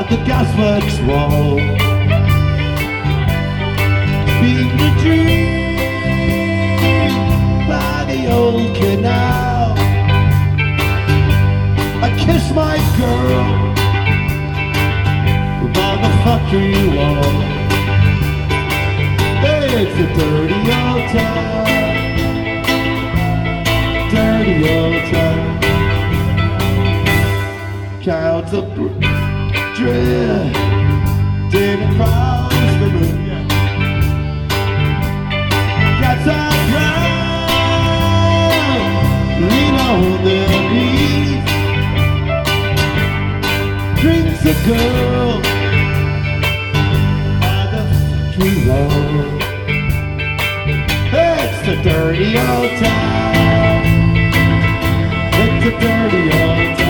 the gasworks wall. Being the dream by the old canal. I kiss my girl by the factory wall. It's a dirty old town, dirty old town. Clouds of drift across the moon. Cats are brown, lean on their knees. Drinks a girl by the factory wall. It's a dirty old town. It's a dirty old town.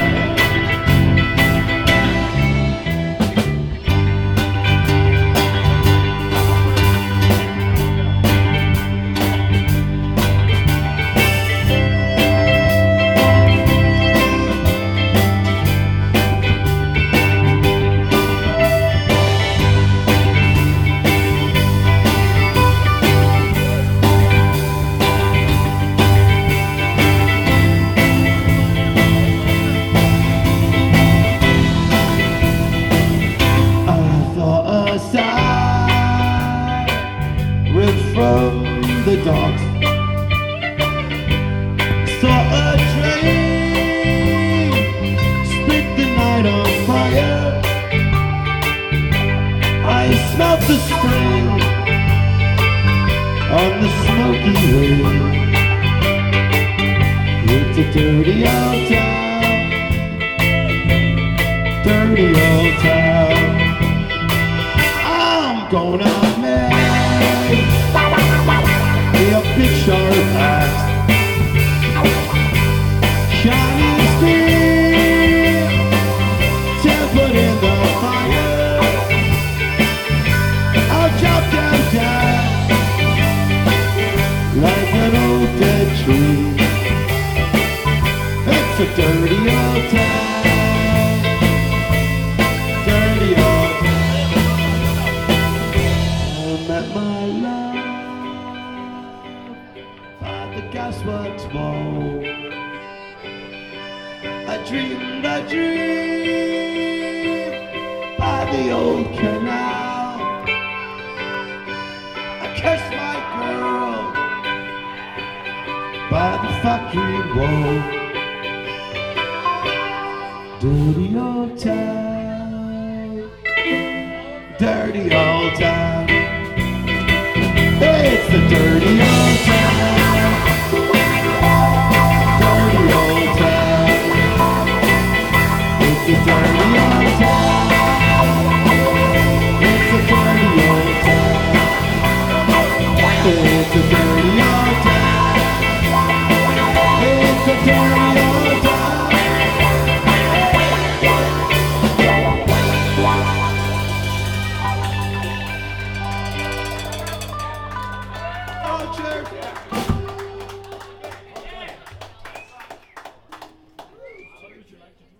From the docks, saw a train spit the night on fire. I smelt the spring on the smoky way. It's a dirty old town, dirty old town. I'm gonna make a big sharp axe, shiny steel, tempered in the fire. I'll chop them down like an old dead tree. It's a dirty old town, dirty old town. I met my love by the gasworks wall. I dreamed a dream by the old canal. I kissed my girl by the factory wall. Dirty old town, dirty old town. It's the dirty old town, dirty old town. It's the dirty old town, it's the dirty old town. It's the dirty old town, it's the dirty old town. Oh, cheers.